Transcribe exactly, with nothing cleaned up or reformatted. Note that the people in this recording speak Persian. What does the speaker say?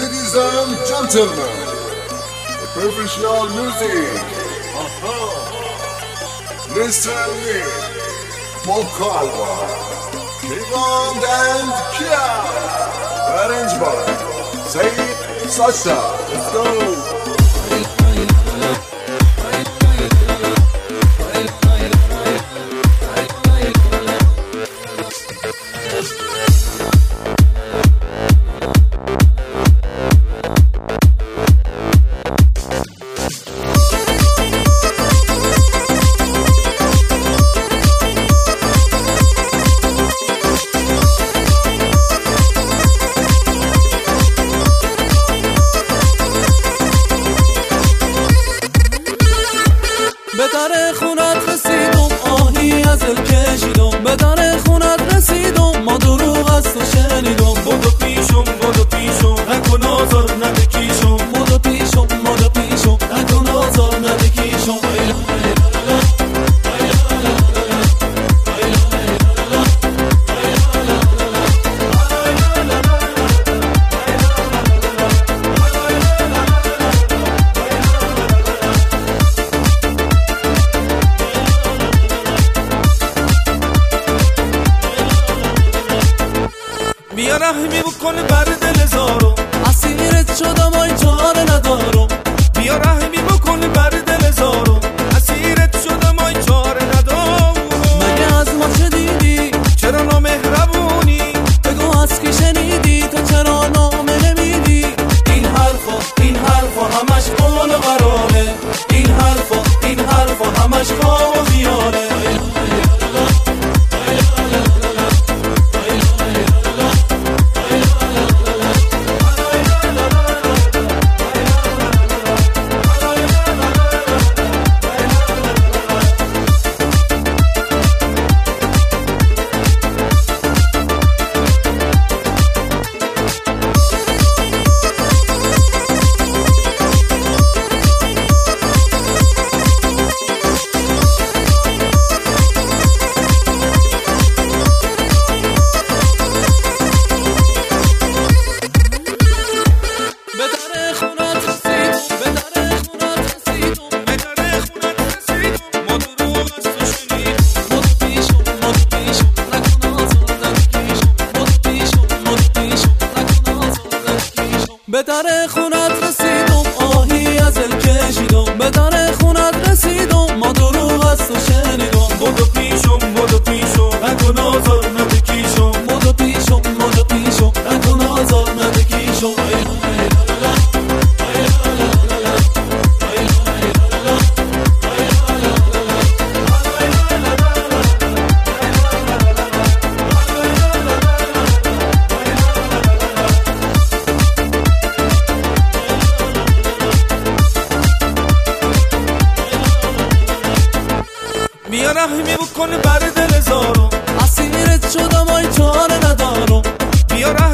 Ladies and gentlemen, the professional music. Aha. Listen me, Mokalva, Kivand and Kia. Arrange by Saeed Sasha. Let's go. به در خونت رسیدم آهی از دل کشیدم، به در خونت رسیدم ما دروغ از تو شنیدم. بودو پیشم بودو پیشم نکن آزار ندکیشم، بودو پیشم بودو پیشم نکن آزار ندکیشم. بیا رحمی بکن بر دل زارو، اسیرت شدم آی چاره ندارم. بیا رحمی بکن بر دل زارو، اسیرت شدم آی چاره ندارم. مگه از ما چه دیدی؟ چرا نامهربونی؟ بگو از کی شنیدی؟ تو چرا نامه نمیدی؟ این حرفا این حرفا همش قول قراره، این حرفا این حرفا همش خواب و خیاله. به در خونت رسیدم آهی از دل کشیدم، به در خونت رسیدم ما دروغ از تو شنیدم. بودو پیشم بودو پیشم نکن آزار ندکیشم، بودو پیشم بودو پیشم نکن آزار ندکیشم. بیا رحمی بکن بر دل زارو، اسیرت شدم آی چاره ندارم. بیا